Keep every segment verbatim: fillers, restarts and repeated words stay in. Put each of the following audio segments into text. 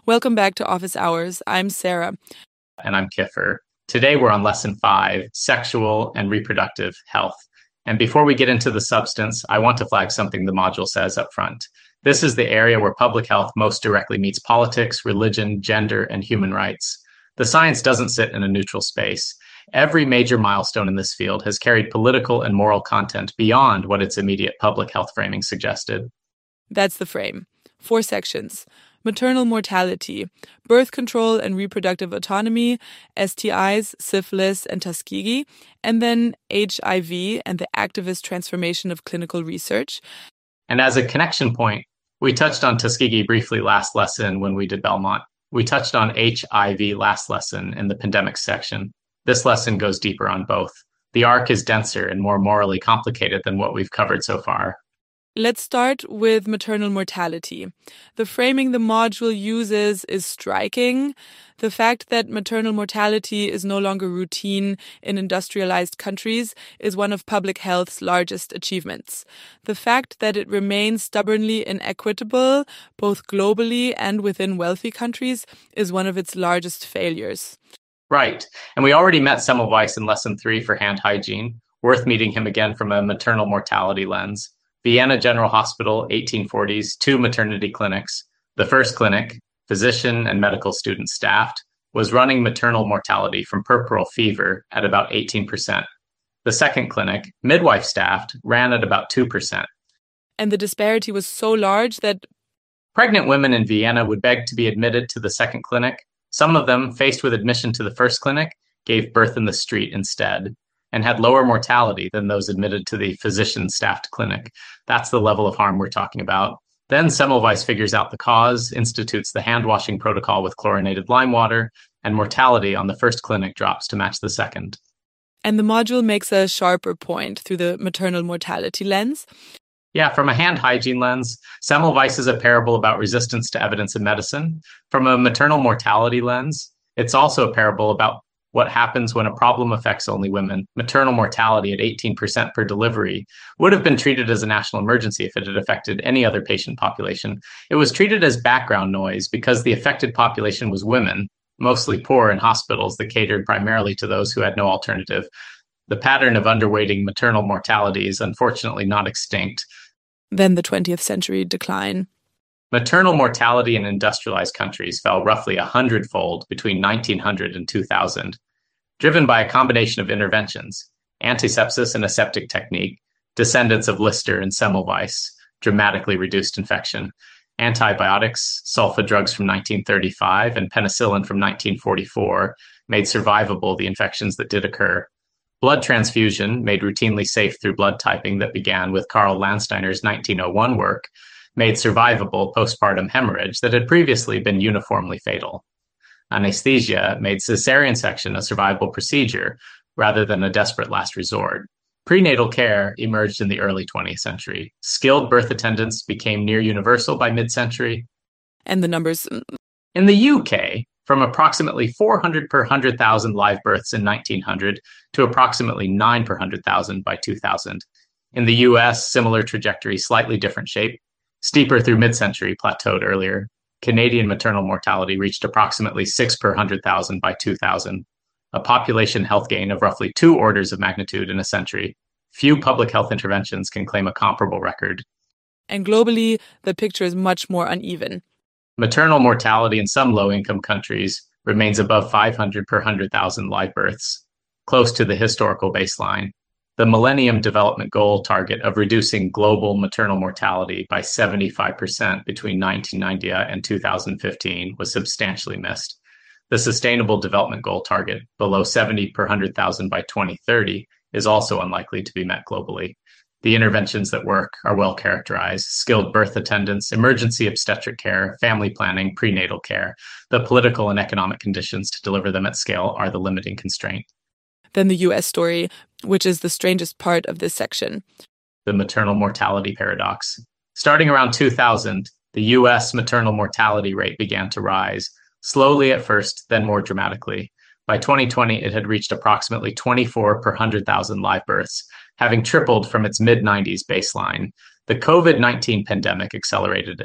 Welcome back to Office Hours. I'm Sarah. And I'm Kiffer. Today we're on Lesson five, Sexual and Reproductive Health. And before we get into the substance, I want to flag something the module says up front. This is the area where public health most directly meets politics, religion, gender, and human rights. The science doesn't sit in a neutral space. Every major milestone in this field has carried political and moral content beyond what its immediate public health framing suggested. That's the frame. Four sections: maternal mortality, birth control and reproductive autonomy, S T Is, syphilis, and Tuskegee, and then H I V and the activist transformation of clinical research. And as a connection point, we touched on Tuskegee briefly last lesson when we did Belmont. We touched on H I V last lesson in the pandemic section. This lesson goes deeper on both. The arc is denser and more morally complicated than what we've covered so far. Let's start with maternal mortality. The framing the module uses is striking. The fact that maternal mortality is no longer routine in industrialized countries is one of public health's largest achievements. The fact that it remains stubbornly inequitable, both globally and within wealthy countries, is one of its largest failures. Right. And we already met Semmelweis in Lesson three for hand hygiene. Worth meeting him again from a maternal mortality lens. Vienna General Hospital, eighteen forties, two maternity clinics. The first clinic, physician and medical students staffed, was running maternal mortality from puerperal fever at about eighteen percent. The second clinic, midwife staffed, ran at about two percent. And the disparity was so large that pregnant women in Vienna would beg to be admitted to the second clinic. Some of them, faced with admission to the first clinic, gave birth in the street instead, and had lower mortality than those admitted to the physician-staffed clinic. That's the level of harm we're talking about. Then Semmelweis figures out the cause, institutes the hand-washing protocol with chlorinated lime water, and mortality on the first clinic drops to match the second. And the module makes a sharper point through the maternal mortality lens. Yeah, from a hand hygiene lens, Semmelweis is a parable about resistance to evidence in medicine. From a maternal mortality lens, it's also a parable about what happens when a problem affects only women. Maternal mortality at eighteen percent per delivery would have been treated as a national emergency if it had affected any other patient population. It was treated as background noise because the affected population was women, mostly poor in hospitals that catered primarily to those who had no alternative. The pattern of underweighting maternal mortality is unfortunately not extinct. Then the twentieth century decline. Maternal mortality in industrialized countries fell roughly a hundredfold between nineteen hundred and two thousand, driven by a combination of interventions: antisepsis and aseptic technique, descendants of Lister and Semmelweis, dramatically reduced infection, antibiotics, sulfa drugs from nineteen thirty-five, and penicillin from nineteen forty-four made survivable the infections that did occur. Blood transfusion, made routinely safe through blood typing that began with Karl Landsteiner's nineteen oh one work, made survivable postpartum hemorrhage that had previously been uniformly fatal. Anesthesia made cesarean section a survivable procedure rather than a desperate last resort. Prenatal care emerged in the early twentieth century. Skilled birth attendants became near universal by mid-century. And the numbers... In the U K, from approximately four hundred per one hundred thousand live births in nineteen hundred to approximately nine per one hundred thousand by two thousand. In the U S, similar trajectory, slightly different shape. Steeper through mid-century, plateaued earlier. Canadian maternal mortality reached approximately six per one hundred thousand by two thousand, a population health gain of roughly two orders of magnitude in a century. Few public health interventions can claim a comparable record. And globally, the picture is much more uneven. Maternal mortality in some low-income countries remains above five hundred per one hundred thousand live births, close to the historical baseline. The Millennium Development Goal target of reducing global maternal mortality by seventy-five percent between nineteen ninety and two thousand fifteen was substantially missed. The Sustainable Development Goal target, below seventy per one hundred thousand by twenty thirty, is also unlikely to be met globally. The interventions that work are well characterized: skilled birth attendants, emergency obstetric care, family planning, prenatal care. The political and economic conditions to deliver them at scale are the limiting constraint. Then the U S story, which is the strangest part of this section. The maternal mortality paradox. Starting around two thousand, the U S maternal mortality rate began to rise, slowly at first, then more dramatically. By twenty twenty, it had reached approximately twenty-four per one hundred thousand live births, having tripled from its mid nineties baseline. The COVID nineteen pandemic accelerated it.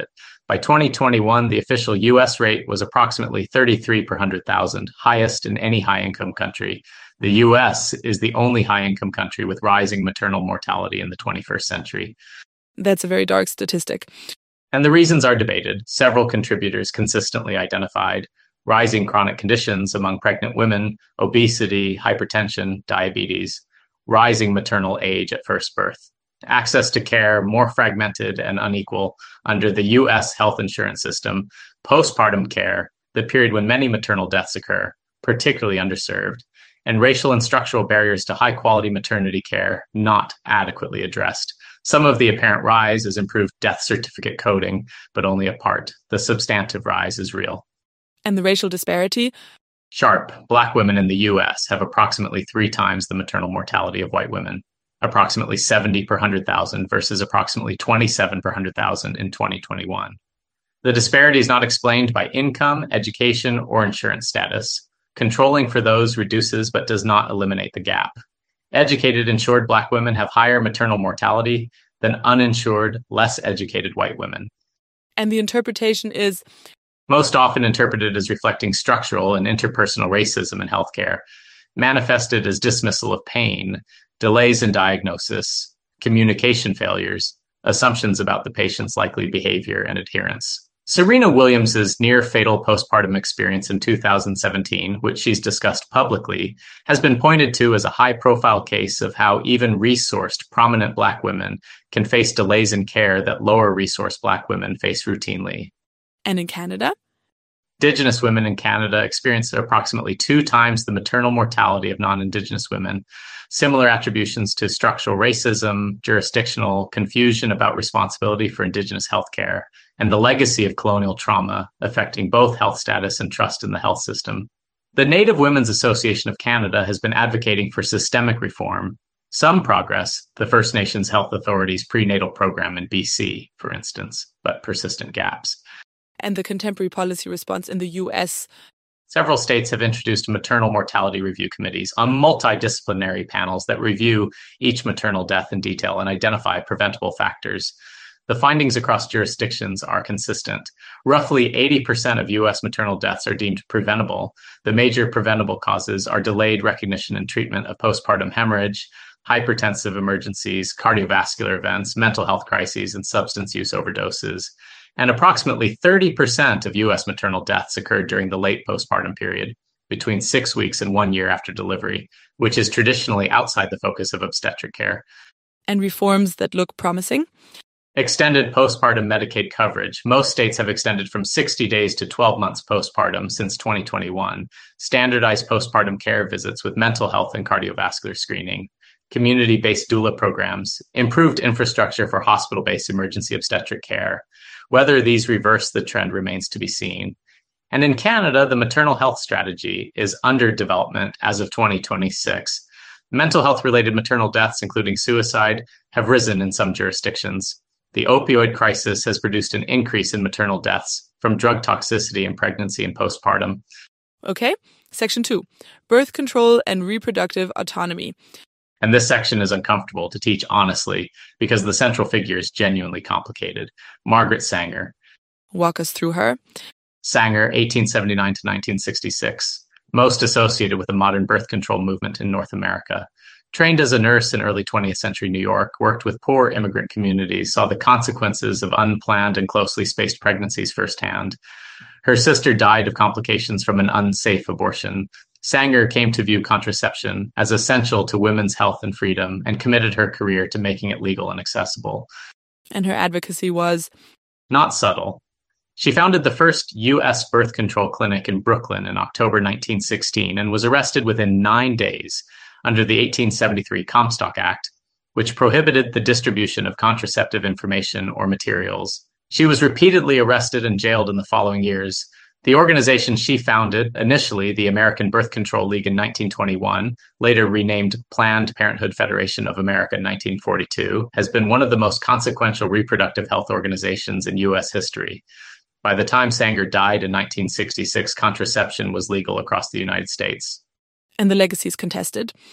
By twenty twenty-one, the official U S rate was approximately thirty-three per one hundred thousand, highest in any high-income country. The U S is the only high-income country with rising maternal mortality in the twenty-first century. That's a very dark statistic. And the reasons are debated. Several contributors consistently identified rising chronic conditions among pregnant women, obesity, hypertension, diabetes, rising maternal age at first birth, access to care more fragmented and unequal under the U S health insurance system, postpartum care, the period when many maternal deaths occur, particularly underserved, and racial and structural barriers to high-quality maternity care not adequately addressed. Some of the apparent rise is improved death certificate coding, but only a part. The substantive rise is real. And the racial disparity? Sharp. Black women in the U S have approximately three times the maternal mortality of white women, approximately seventy per one hundred thousand versus approximately twenty-seven per one hundred thousand in twenty twenty-one. The disparity is not explained by income, education, or insurance status. Controlling for those reduces but does not eliminate the gap. Educated, insured Black women have higher maternal mortality than uninsured, less educated white women. And the interpretation is most often interpreted as reflecting structural and interpersonal racism in healthcare, manifested as dismissal of pain, delays in diagnosis, communication failures, assumptions about the patient's likely behavior and adherence. Serena Williams' near-fatal postpartum experience in two thousand seventeen, which she's discussed publicly, has been pointed to as a high-profile case of how even resourced, prominent Black women can face delays in care that lower-resourced Black women face routinely. And in Canada? Indigenous women in Canada experience approximately two times the maternal mortality of non-Indigenous women. Similar attributions to structural racism, jurisdictional confusion about responsibility for Indigenous healthcare, and the legacy of colonial trauma affecting both health status and trust in the health system. The Native Women's Association of Canada has been advocating for systemic reform. Some progress, the First Nations Health Authority's prenatal program in B C, for instance, but persistent gaps. And the contemporary policy response in the U S. Several states have introduced maternal mortality review committees on multidisciplinary panels that review each maternal death in detail and identify preventable factors. The findings across jurisdictions are consistent. Roughly eighty percent of U S maternal deaths are deemed preventable. The major preventable causes are delayed recognition and treatment of postpartum hemorrhage, hypertensive emergencies, cardiovascular events, mental health crises, and substance use overdoses. And approximately thirty percent of U S maternal deaths occurred during the late postpartum period, between six weeks and one year after delivery, which is traditionally outside the focus of obstetric care. And reforms that look promising? Extended postpartum Medicaid coverage. Most states have extended from sixty days to twelve months postpartum since twenty twenty-one. Standardized postpartum care visits with mental health and cardiovascular screening. Community-based doula programs. Improved infrastructure for hospital-based emergency obstetric care. Whether these reverse the trend remains to be seen. And in Canada, the maternal health strategy is under development as of twenty twenty-six. Mental health-related maternal deaths, including suicide, have risen in some jurisdictions. The opioid crisis has produced an increase in maternal deaths from drug toxicity in pregnancy and postpartum. Okay, section two, birth control and reproductive autonomy. And this section is uncomfortable to teach honestly because the central figure is genuinely complicated. Margaret Sanger. Walk us through her. Sanger, eighteen seventy-nine to nineteen sixty-six, most associated with the modern birth control movement in North America. Trained as a nurse in early twentieth century New York, worked with poor immigrant communities, saw the consequences of unplanned and closely spaced pregnancies firsthand. Her sister died of complications from an unsafe abortion. Sanger came to view contraception as essential to women's health and freedom and committed her career to making it legal and accessible. And her advocacy was? Not subtle. She founded the first U S birth control clinic in Brooklyn in October nineteen sixteen and was arrested within nine days under the eighteen seventy-three Comstock Act, which prohibited the distribution of contraceptive information or materials. She was repeatedly arrested and jailed in the following years. The organization she founded, initially the American Birth Control League in nineteen twenty-one, later renamed Planned Parenthood Federation of America in nineteen forty-two, has been one of the most consequential reproductive health organizations in U S history. By the time Sanger died in nineteen sixty-six, contraception was legal across the United States. And the legacy is contested.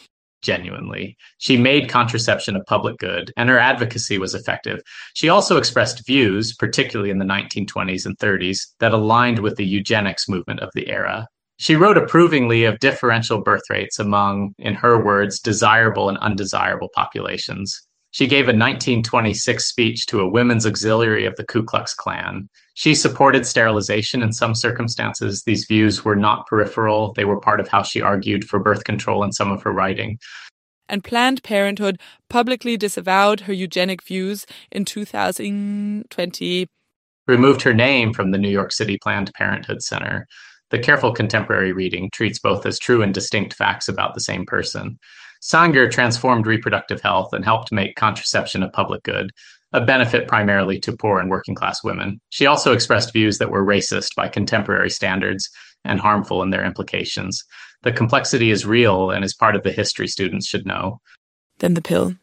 genuinely. She made contraception a public good, and her advocacy was effective. She also expressed views, particularly in the nineteen twenties and thirties, that aligned with the eugenics movement of the era. She wrote approvingly of differential birth rates among, in her words, desirable and undesirable populations. She gave a nineteen twenty-six speech to a women's auxiliary of the Ku Klux Klan. She supported sterilization in some circumstances. These views were not peripheral. They were part of how she argued for birth control in some of her writing. And Planned Parenthood publicly disavowed her eugenic views in two thousand twenty. Removed her name from the New York City Planned Parenthood Center. The careful contemporary reading treats both as true and distinct facts about the same person. Sanger transformed reproductive health and helped make contraception a public good, a benefit primarily to poor and working class women. She also expressed views that were racist by contemporary standards and harmful in their implications. The complexity is real and is part of the history students should know. Then the pill.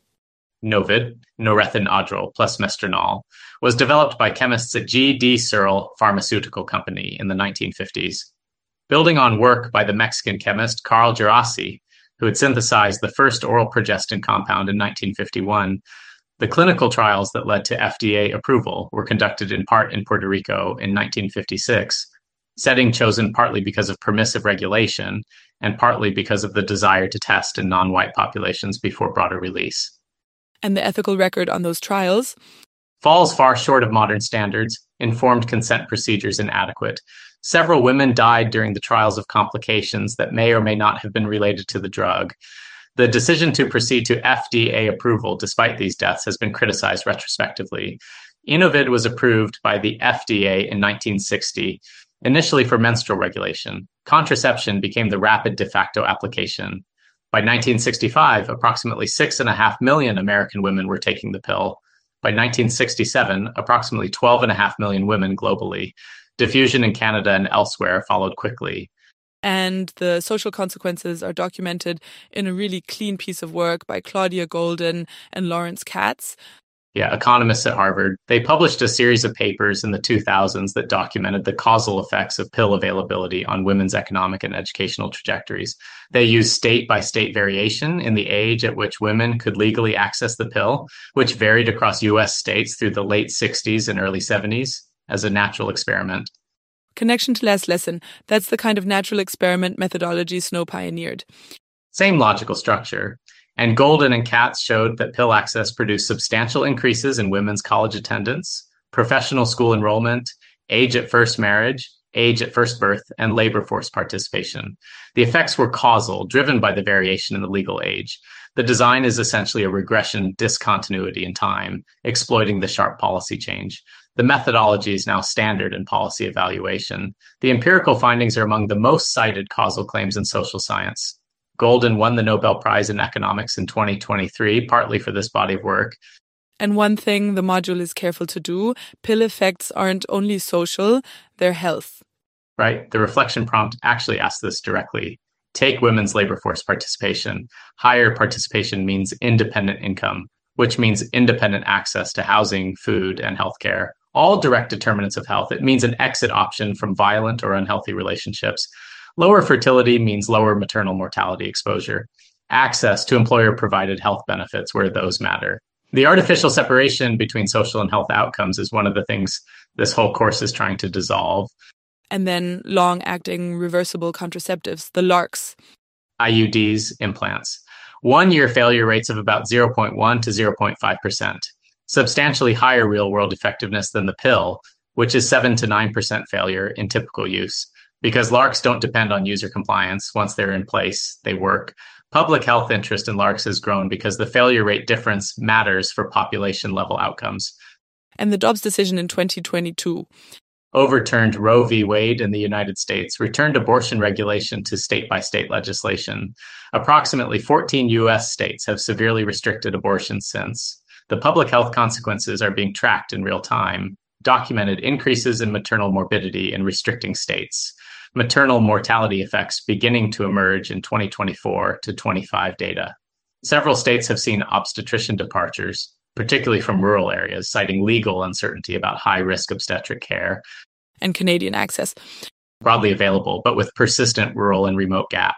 Novid, norethindrol plus mestranol, was developed by chemists at G D. Searle Pharmaceutical Company in the nineteen fifties. Building on work by the Mexican chemist Carl Gerasi, who had synthesized the first oral progestin compound in nineteen fifty-one, the clinical trials that led to F D A approval were conducted in part in Puerto Rico in nineteen fifty-six, setting chosen partly because of permissive regulation and partly because of the desire to test in non-white populations before broader release. And the ethical record on those trials? Falls far short of modern standards, informed consent procedures inadequate. Several women died during the trials of complications that may or may not have been related to the drug. The decision to proceed to F D A approval despite these deaths has been criticized retrospectively. Inovid was approved by the F D A in nineteen sixty, initially for menstrual regulation. Contraception became the rapid de facto application. By nineteen sixty-five, approximately six and a half million American women were taking the pill. By nineteen sixty-seven, approximately twelve and a half million women globally. Diffusion in Canada and elsewhere followed quickly. And the social consequences are documented in a really clean piece of work by Claudia Golden and Lawrence Katz. Yeah, economists at Harvard. They published a series of papers in the two thousands that documented the causal effects of pill availability on women's economic and educational trajectories. They used state-by-state variation in the age at which women could legally access the pill, which varied across U S states through the late sixties and early seventies as a natural experiment. Connection to last lesson. That's the kind of natural experiment methodology Snow pioneered. Same logical structure. And Golden and Katz showed that pill access produced substantial increases in women's college attendance, professional school enrollment, age at first marriage, age at first birth, and labor force participation. The effects were causal, driven by the variation in the legal age. The design is essentially a regression discontinuity in time, exploiting the sharp policy change. The methodology is now standard in policy evaluation. The empirical findings are among the most cited causal claims in social science. Golden won the Nobel Prize in Economics in twenty twenty-three, partly for this body of work. And one thing the module is careful to do, pill effects aren't only social, they're health. Right? The reflection prompt actually asks this directly. Take women's labor force participation. Higher participation means independent income, which means independent access to housing, food, and healthcare. All direct determinants of health. It means an exit option from violent or unhealthy relationships. Lower fertility means lower maternal mortality exposure. Access to employer-provided health benefits where those matter. The artificial separation between social and health outcomes is one of the things this whole course is trying to dissolve. And then long-acting reversible contraceptives, the LARCs. I U Ds, implants. One-year failure rates of about zero point one to zero point five percent. Substantially higher real-world effectiveness than the pill, which is seven to nine percent failure in typical use. Because LARCs don't depend on user compliance. Once they're in place, they work. Public health interest in LARCs has grown because the failure rate difference matters for population-level outcomes. And the Dobbs decision in twenty twenty-two. Overturned Roe v. Wade in the United States, returned abortion regulation to state-by-state legislation. Approximately fourteen U S states have severely restricted abortion since. The public health consequences are being tracked in real time. Documented increases in maternal morbidity in restricting states. Maternal mortality effects beginning to emerge in twenty twenty-four to twenty-five data. Several states have seen obstetrician departures, particularly from rural areas, citing legal uncertainty about high-risk obstetric care. And Canadian access. Broadly available, but with persistent rural and remote gaps.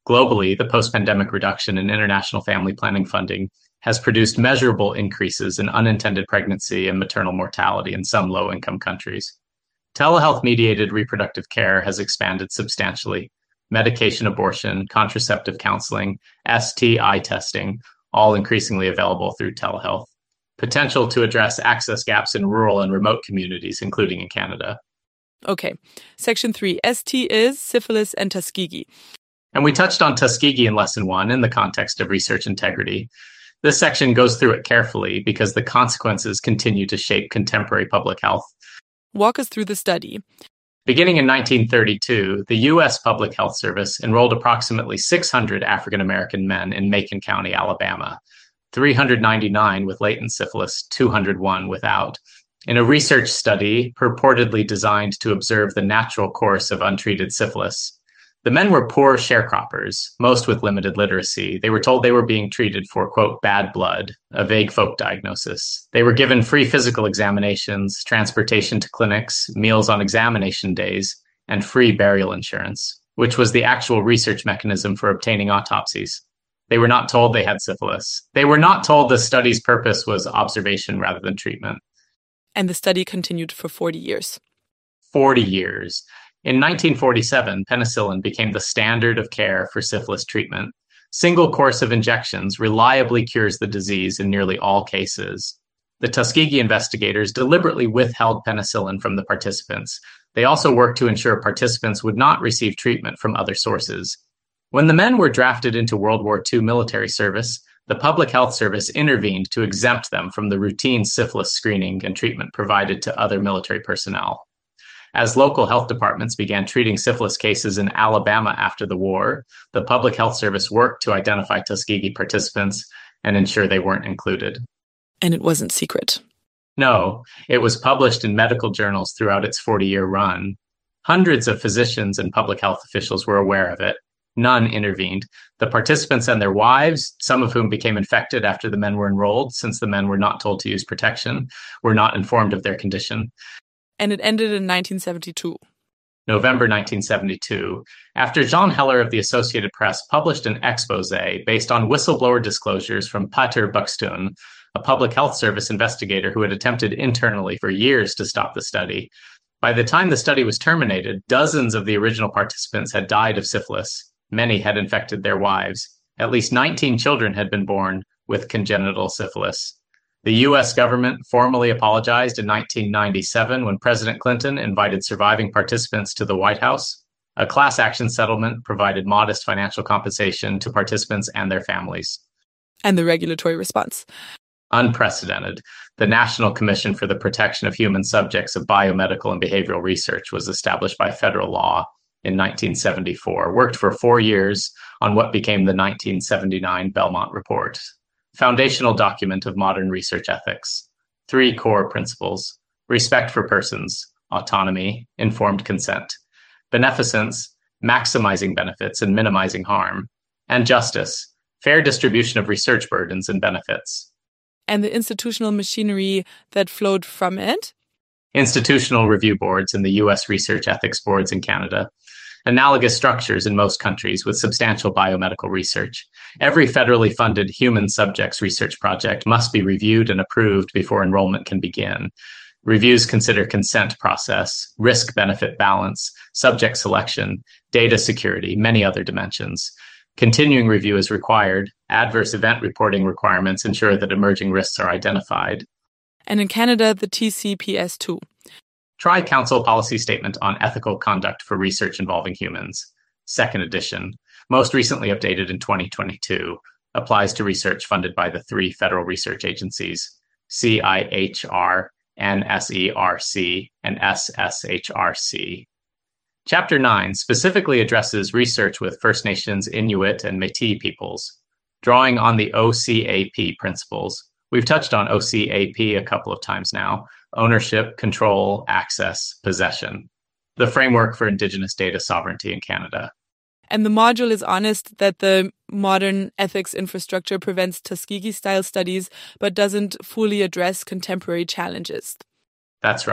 Globally, the post-pandemic reduction in international family planning funding has produced measurable increases in unintended pregnancy and maternal mortality in some low-income countries. Telehealth-mediated reproductive care has expanded substantially. Medication abortion, contraceptive counseling, S T I testing, all increasingly available through telehealth. Potential to address access gaps in rural and remote communities, including in Canada. Okay, section three, S T Is, syphilis, and Tuskegee. And we touched on Tuskegee in lesson one in the context of research integrity. This section goes through it carefully because the consequences continue to shape contemporary public health. Walk us through the study. Beginning in nineteen thirty-two, the U S Public Health Service enrolled approximately six hundred African American men in Macon County, Alabama, three hundred ninety-nine with latent syphilis, two hundred one without, in a research study purportedly designed to observe the natural course of untreated syphilis. The men were poor sharecroppers, most with limited literacy. They were told they were being treated for, quote, bad blood, a vague folk diagnosis. They were given free physical examinations, transportation to clinics, meals on examination days, and free burial insurance, which was the actual research mechanism for obtaining autopsies. They were not told they had syphilis. They were not told the study's purpose was observation rather than treatment. And the study continued for forty years. forty years. In nineteen forty-seven, penicillin became the standard of care for syphilis treatment. Single course of injections reliably cures the disease in nearly all cases. The Tuskegee investigators deliberately withheld penicillin from the participants. They also worked to ensure participants would not receive treatment from other sources. When the men were drafted into World War Two military service, the Public Health Service intervened to exempt them from the routine syphilis screening and treatment provided to other military personnel. As local health departments began treating syphilis cases in Alabama after the war, the Public Health Service worked to identify Tuskegee participants and ensure they weren't included. And it wasn't secret. No, it was published in medical journals throughout its forty-year run. Hundreds of physicians and public health officials were aware of it. None intervened. The participants and their wives, some of whom became infected after the men were enrolled, since the men were not told to use protection, were not informed of their condition. And it ended in nineteen seventy-two. November nineteen seventy-two, after Jean Heller of the Associated Press published an expose based on whistleblower disclosures from Pater Buxton, a public health service investigator who had attempted internally for years to stop the study. By the time the study was terminated, dozens of the original participants had died of syphilis. Many had infected their wives. At least nineteen children had been born with congenital syphilis. The U S government formally apologized in nineteen ninety-seven when President Clinton invited surviving participants to the White House. A class action settlement provided modest financial compensation to participants and their families. And the regulatory response? Unprecedented. The National Commission for the Protection of Human Subjects of Biomedical and Behavioral Research was established by federal law in nineteen seventy-four, worked for four years on what became the nineteen seventy-nine Belmont Report. Foundational document of modern research ethics. Three core principles: respect for persons, autonomy, informed consent, beneficence, maximizing benefits and minimizing harm, and justice, fair distribution of research burdens and benefits. And the institutional machinery that flowed from it? Institutional review boards in the U S research ethics boards in Canada. Analogous structures in most countries with substantial biomedical research. Every federally funded human subjects research project must be reviewed and approved before enrollment can begin. Reviews consider consent process, risk-benefit balance, subject selection, data security, many other dimensions. Continuing review is required. Adverse event reporting requirements ensure that emerging risks are identified. And in Canada, the T C P S two. Tri-Council Policy Statement on Ethical Conduct for Research Involving Humans, second edition, most recently updated in twenty twenty-two, applies to research funded by the three federal research agencies, C I H R, N S E R C, and S S H R C. Chapter nine specifically addresses research with First Nations, Inuit, and Métis peoples, drawing on the O C A P principles. We've touched on O C A P a couple of times now: ownership, control, access, possession, the framework for Indigenous data sovereignty in Canada. And the module is honest that the modern ethics infrastructure prevents Tuskegee-style studies, but doesn't fully address contemporary challenges. That's right.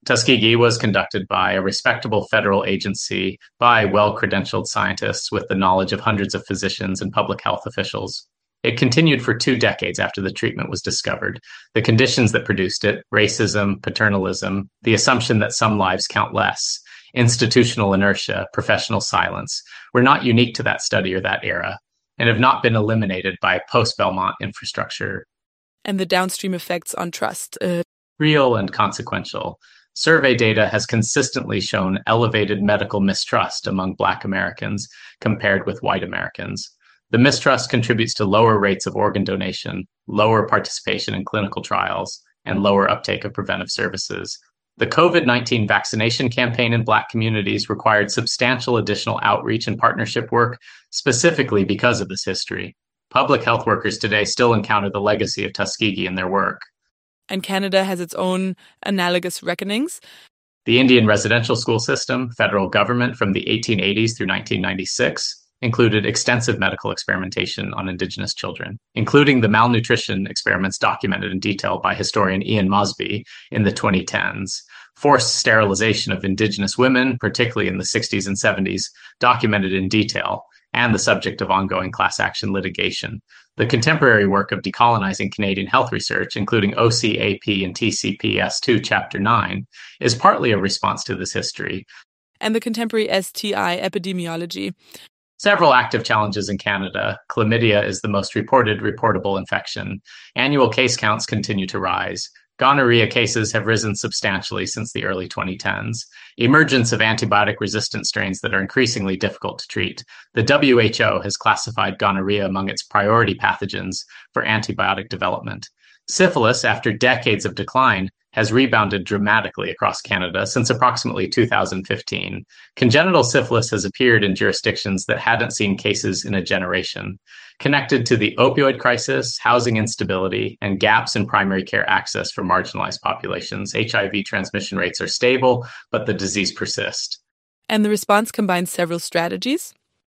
Tuskegee was conducted by a respectable federal agency by well-credentialed scientists with the knowledge of hundreds of physicians and public health officials. It continued for two decades after the treatment was discovered. The conditions that produced it, racism, paternalism, the assumption that some lives count less, institutional inertia, professional silence, were not unique to that study or that era, and have not been eliminated by post-Belmont infrastructure. And the downstream effects on trust. Uh... Real and consequential. Survey data has consistently shown elevated medical mistrust among Black Americans compared with white Americans. The mistrust contributes to lower rates of organ donation, lower participation in clinical trials, and lower uptake of preventive services. The COVID nineteen vaccination campaign in Black communities required substantial additional outreach and partnership work, specifically because of this history. Public health workers today still encounter the legacy of Tuskegee in their work. And Canada has its own analogous reckonings. The Indian residential school system, federal government from the eighteen eighties through nineteen ninety-six, included extensive medical experimentation on Indigenous children, including the malnutrition experiments documented in detail by historian Ian Mosby in the twenty tens, forced sterilization of Indigenous women, particularly in the sixties and seventies, documented in detail, and the subject of ongoing class action litigation. The contemporary work of decolonizing Canadian health research, including O C A P and T C P S two Chapter nine, is partly a response to this history. And the contemporary S T I epidemiology. Several active challenges in Canada. Chlamydia is the most reported reportable infection. Annual case counts continue to rise. Gonorrhea cases have risen substantially since the early twenty tens. Emergence of antibiotic-resistant strains that are increasingly difficult to treat. The W H O has classified gonorrhea among its priority pathogens for antibiotic development. Syphilis, after decades of decline, has rebounded dramatically across Canada since approximately two thousand fifteen. Congenital syphilis has appeared in jurisdictions that hadn't seen cases in a generation. Connected to the opioid crisis, housing instability, and gaps in primary care access for marginalized populations, H I V transmission rates are stable, but the disease persists. And the response combines several strategies.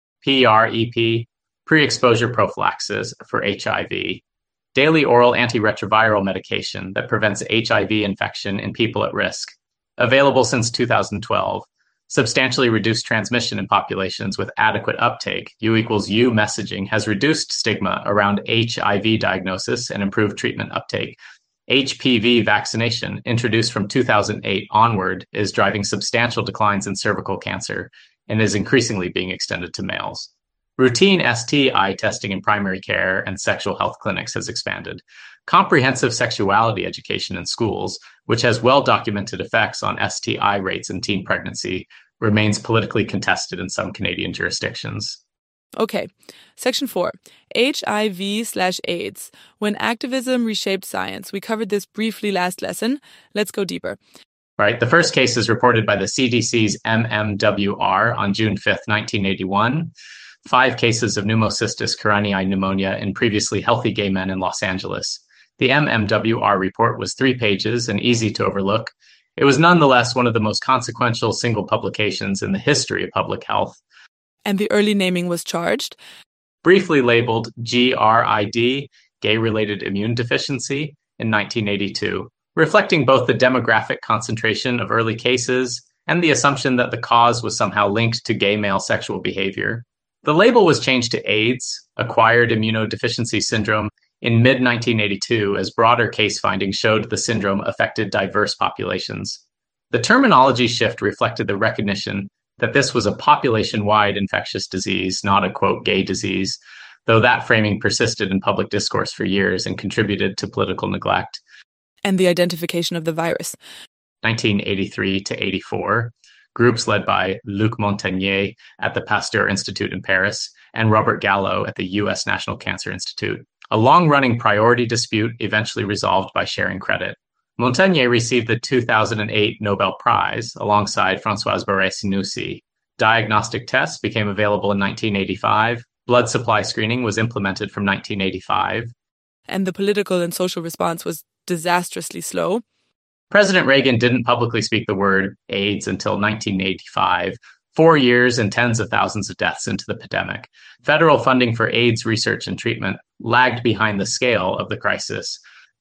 P R E P, pre-exposure prophylaxis for H I V. Daily oral antiretroviral medication that prevents H I V infection in people at risk. Available since two thousand twelve. Substantially reduced transmission in populations with adequate uptake. U equals U messaging has reduced stigma around H I V diagnosis and improved treatment uptake. H P V vaccination, introduced from two thousand eight onward, is driving substantial declines in cervical cancer and is increasingly being extended to males. Routine S T I testing in primary care and sexual health clinics has expanded. Comprehensive sexuality education in schools, which has well-documented effects on S T I rates in teen pregnancy, remains politically contested in some Canadian jurisdictions. Okay, section four, H I V slash AIDS. When activism reshaped science. We covered this briefly last lesson. Let's go deeper. Right. The first case is reported by the C D C's M M W R on June fifth, nineteen eighty-one. Five cases of pneumocystis carinii pneumonia in previously healthy gay men in Los Angeles. The M M W R report was three pages and easy to overlook. It was nonetheless one of the most consequential single publications in the history of public health. And the early naming was charged. Briefly labeled G R I D, gay-related immune deficiency, in nineteen eighty-two, reflecting both the demographic concentration of early cases and the assumption that the cause was somehow linked to gay male sexual behavior. The label was changed to AIDS, acquired immunodeficiency syndrome, in mid nineteen eighty-two as broader case findings showed the syndrome affected diverse populations. The terminology shift reflected the recognition that this was a population-wide infectious disease, not a, quote, gay disease, though that framing persisted in public discourse for years and contributed to political neglect. And the identification of the virus. nineteen eighty-three to eighty-four. Groups led by Luc Montagnier at the Pasteur Institute in Paris and Robert Gallo at the U S National Cancer Institute. A long-running priority dispute eventually resolved by sharing credit. Montagnier received the two thousand eight Nobel Prize alongside Françoise Barré-Sinoussi. Diagnostic tests became available in nineteen eighty-five. Blood supply screening was implemented from nineteen eighty-five. And the political and social response was disastrously slow. President Reagan didn't publicly speak the word AIDS until nineteen eighty-five, four years and tens of thousands of deaths into the pandemic. Federal funding for AIDS research and treatment lagged behind the scale of the crisis.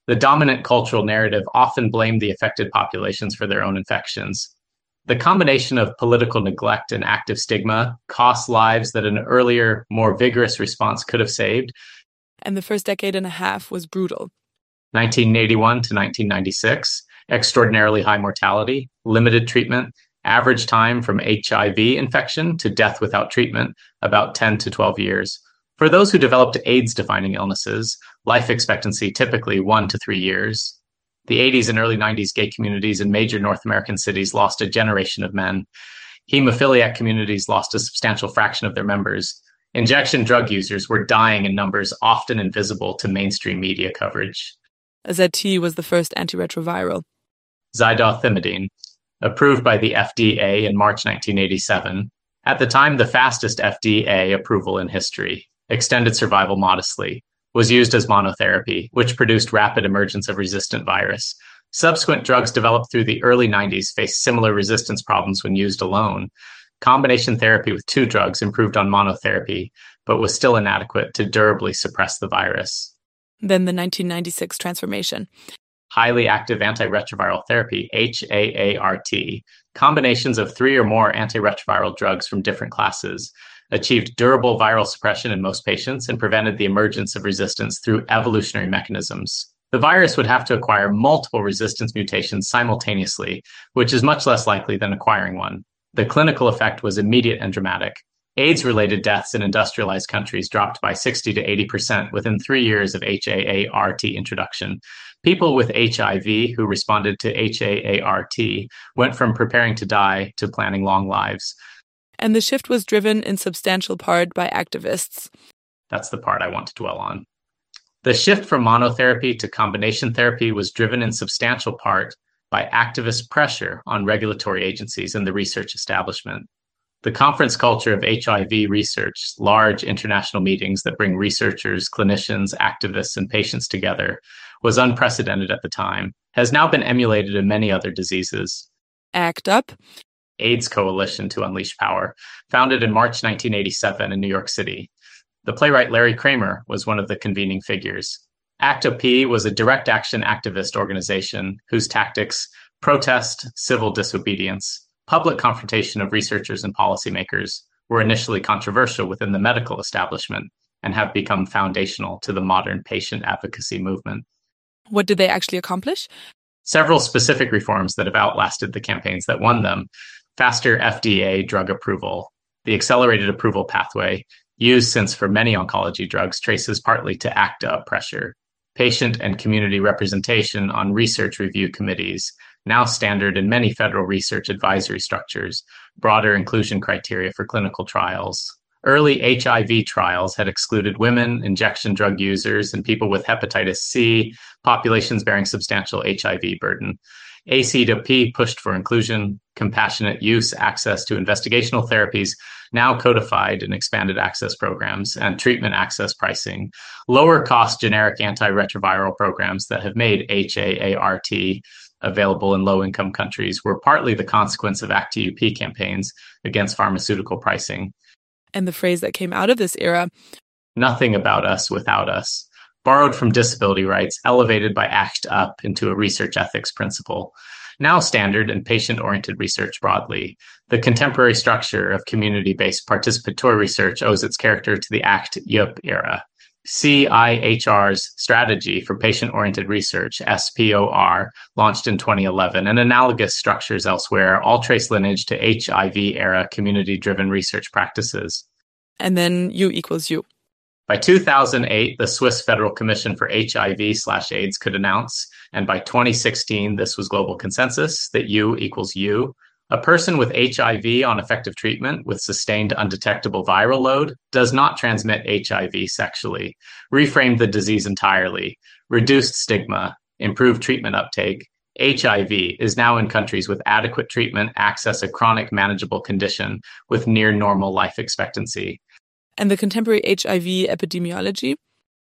The dominant cultural narrative often blamed the affected populations for their own infections. The combination of political neglect and active stigma cost lives that an earlier, more vigorous response could have saved. And the first decade and a half was brutal. nineteen eighty-one to nineteen ninety-six, extraordinarily high mortality, limited treatment, average time from H I V infection to death without treatment, about ten to twelve years. For those who developed AIDS-defining illnesses, life expectancy typically one to three years. The eighties and early nineties gay communities in major North American cities lost a generation of men. Hemophiliac communities lost a substantial fraction of their members. Injection drug users were dying in numbers often invisible to mainstream media coverage. Z T was the first antiretroviral. Zidauthimidine, approved by the F D A in March nineteen eighty-seven, at the time the fastest F D A approval in history, extended survival modestly, was used as monotherapy, which produced rapid emergence of resistant virus. Subsequent drugs developed through the early nineties faced similar resistance problems when used alone. Combination therapy with two drugs improved on monotherapy, but was still inadequate to durably suppress the virus. Then the nineteen ninety-six transformation. Highly active antiretroviral therapy, H A A R T, combinations of three or more antiretroviral drugs from different classes, achieved durable viral suppression in most patients and prevented the emergence of resistance through evolutionary mechanisms. The virus would have to acquire multiple resistance mutations simultaneously, which is much less likely than acquiring one. The clinical effect was immediate and dramatic. AIDS-related deaths in industrialized countries dropped by sixty to eighty percent within three years of H A A R T introduction. People with H I V who responded to H A A R T went from preparing to die to planning long lives. And the shift was driven in substantial part by activists. That's the part I want to dwell on. The shift from monotherapy to combination therapy was driven in substantial part by activist pressure on regulatory agencies and the research establishment. The conference culture of H I V research, large international meetings that bring researchers, clinicians, activists, and patients together, was unprecedented at the time, has now been emulated in many other diseases. ACT UP, AIDS Coalition to Unleash Power, founded in March nineteen eighty-seven in New York City. The playwright Larry Kramer was one of the convening figures. ACT U P was a direct action activist organization whose tactics, protest, civil disobedience, public confrontation of researchers and policymakers, were initially controversial within the medical establishment and have become foundational to the modern patient advocacy movement. What did they actually accomplish? Several specific reforms that have outlasted the campaigns that won them. Faster F D A drug approval. The accelerated approval pathway, used since for many oncology drugs, traces partly to ACT UP pressure. Patient and community representation on research review committees, now standard in many federal research advisory structures, broader inclusion criteria for clinical trials. Early H I V trials had excluded women, injection drug users, and people with hepatitis C, populations bearing substantial H I V burden. A C W P pushed for inclusion, compassionate use, access to investigational therapies, now codified in expanded access programs, and treatment access pricing. Lower cost generic antiretroviral programs that have made H A A R T available in low-income countries were partly the consequence of ACT U P campaigns against pharmaceutical pricing. And the phrase that came out of this era, nothing about us without us, borrowed from disability rights, elevated by ACT UP into a research ethics principle. Now standard in patient-oriented research broadly, the contemporary structure of community-based participatory research owes its character to the ACT U P era. C I H R's Strategy for Patient-Oriented Research, S P O R, launched in twenty eleven, and analogous structures elsewhere all trace lineage to H I V-era community-driven research practices. And then U equals U. By two thousand eight, the Swiss Federal Commission for H I V slash AIDS could announce, and by twenty sixteen, this was global consensus, that U equals U. A person with H I V on effective treatment with sustained undetectable viral load does not transmit H I V sexually. Reframed the disease entirely, reduced stigma, improved treatment uptake. H I V is now in countries with adequate treatment access a chronic manageable condition with near normal life expectancy. And the contemporary H I V epidemiology?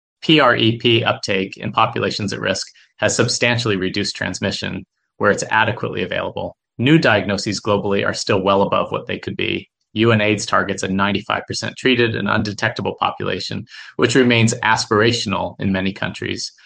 PrEP uptake in populations at risk has substantially reduced transmission where it's adequately available. New diagnoses globally are still well above what they could be. UNAIDS targets a ninety-five percent treated and undetectable population, which remains aspirational in many countries.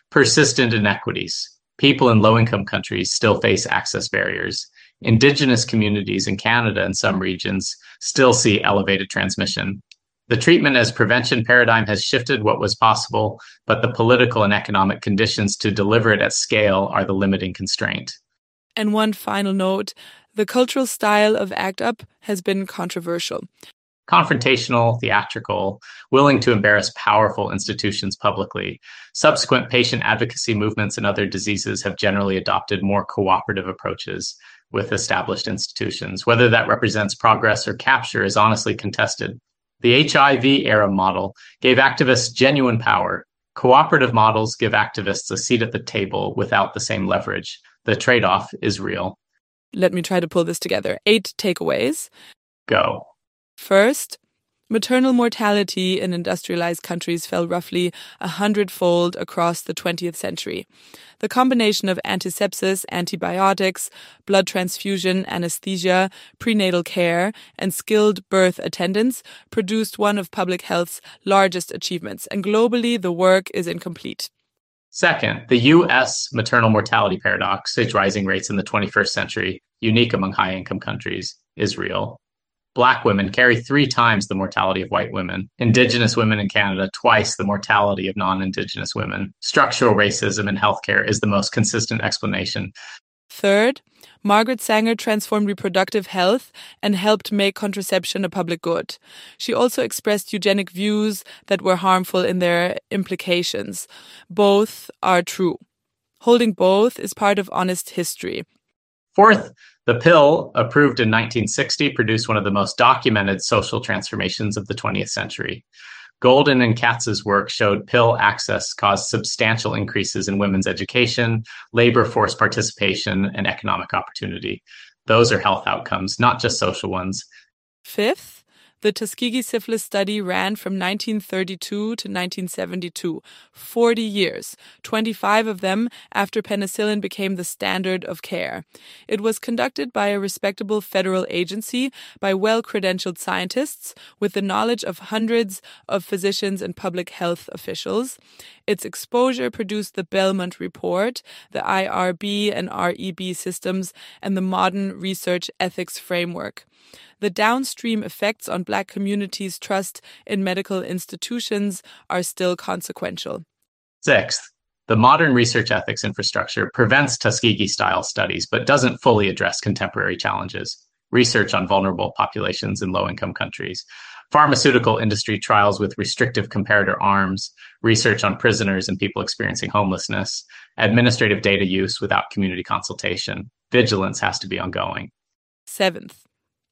Persistent inequities. People in low-income countries still face access barriers. Indigenous communities in Canada and some regions still see elevated transmission. The treatment as prevention paradigm has shifted what was possible, but the political and economic conditions to deliver it at scale are the limiting constraint. And one final note, the cultural style of ACT UP has been controversial. Confrontational, theatrical, willing to embarrass powerful institutions publicly. Subsequent patient advocacy movements in other diseases have generally adopted more cooperative approaches with established institutions. Whether that represents progress or capture is honestly contested. The H I V era model gave activists genuine power. Cooperative models give activists a seat at the table without the same leverage. The trade-off is real. Let me try to pull this together. Eight takeaways. Go. First, maternal mortality in industrialized countries fell roughly a hundredfold across the twentieth century. The combination of antisepsis, antibiotics, blood transfusion, anesthesia, prenatal care, and skilled birth attendants produced one of public health's largest achievements, and globally the work is incomplete. Second, the U S maternal mortality paradox, its rising rates in the twenty-first century, unique among high-income countries, is real. Black women carry three times the mortality of white women. Indigenous women in Canada, twice the mortality of non-Indigenous women. Structural racism in healthcare is the most consistent explanation. Third, Margaret Sanger transformed reproductive health and helped make contraception a public good. She also expressed eugenic views that were harmful in their implications. Both are true. Holding both is part of honest history. Fourth, the pill, approved in nineteen sixty, produced one of the most documented social transformations of the twentieth century. Golden and Katz's work showed pill access caused substantial increases in women's education, labor force participation, and economic opportunity. Those are health outcomes, not just social ones. Fifth, the Tuskegee syphilis study ran from nineteen thirty-two to nineteen seventy-two, forty years, twenty-five of them after penicillin became the standard of care. It was conducted by a respectable federal agency, by well-credentialed scientists, with the knowledge of hundreds of physicians and public health officials. Its exposure produced the Belmont Report, the I R B and R E B systems, and the modern research ethics framework. The downstream effects on Black communities' trust in medical institutions are still consequential. Sixth, the modern research ethics infrastructure prevents Tuskegee-style studies but doesn't fully address contemporary challenges. Research on vulnerable populations in low-income countries, pharmaceutical industry trials with restrictive comparator arms, research on prisoners and people experiencing homelessness, administrative data use without community consultation. Vigilance has to be ongoing. Seventh,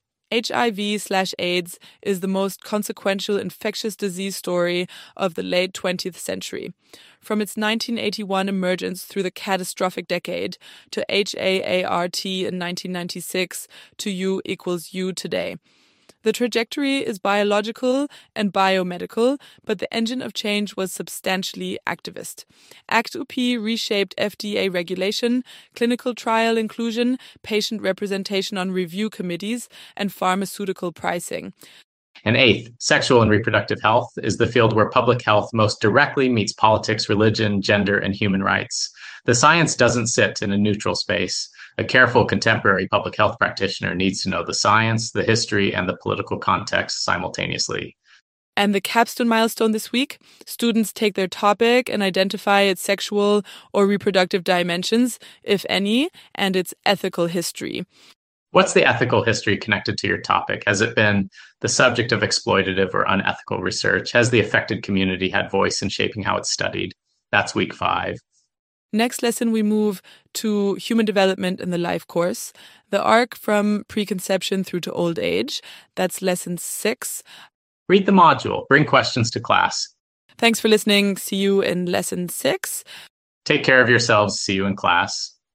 H I V slash AIDS is the most consequential infectious disease story of the late twentieth century. From its nineteen eighty-one emergence through the catastrophic decade to H A A R T in nineteen ninety-six to U equals U today. The trajectory is biological and biomedical, but the engine of change was substantially activist. ACT U P reshaped F D A regulation, clinical trial inclusion, patient representation on review committees, and pharmaceutical pricing. And eighth, sexual and reproductive health is the field where public health most directly meets politics, religion, gender, and human rights. The science doesn't sit in a neutral space. A careful contemporary public health practitioner needs to know the science, the history, and the political context simultaneously. And the capstone milestone this week, students take their topic and identify its sexual or reproductive dimensions, if any, and its ethical history. What's the ethical history connected to your topic? Has it been the subject of exploitative or unethical research? Has the affected community had voice in shaping how it's studied? That's week five. Next lesson, we move to human development in the life course, the arc from preconception through to old age. That's lesson six. Read the module. Bring questions to class. Thanks for listening. See you in lesson six. Take care of yourselves. See you in class.